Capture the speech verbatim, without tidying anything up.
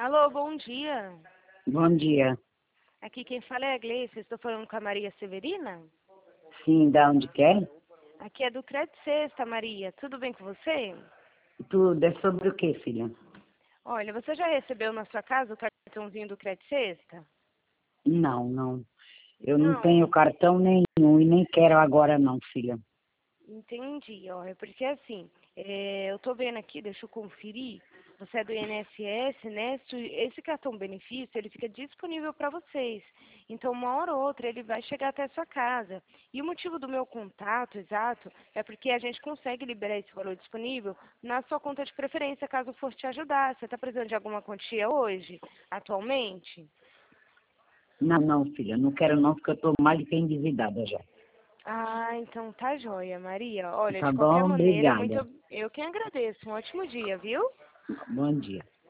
Alô, bom dia. Bom dia. Aqui quem fala é a Gleice. Estou falando com a Maria Severina? Sim, da onde quer? Aqui é do Crédito Sexta, Maria. Tudo bem com você? Tudo é sobre o que, filha? Olha, você já recebeu na sua casa o cartãozinho do Crédito Sexta? Não, não. Eu não tenho Não, cartão nenhum e nem quero agora não, filha. entendi. Ó, é porque assim, é, eu tô vendo aqui, deixa eu conferir. Você é do I N S S, né? Se esse cartão benefício, ele fica disponível para vocês. Então, uma hora ou outra, ele vai chegar até a sua casa. E o motivo do meu contato, exato, é porque a gente consegue liberar esse valor disponível na sua conta de preferência, caso for te ajudar. Você está precisando de alguma quantia hoje, atualmente? Não, não, filha, não quero não, porque eu estou mais do que endividada já. Ah, então tá joia, Maria. Olha, Tá de qualquer bom? maneira, muito, Obrigada. ob- eu quem agradeço. Um ótimo dia, viu? Bom dia.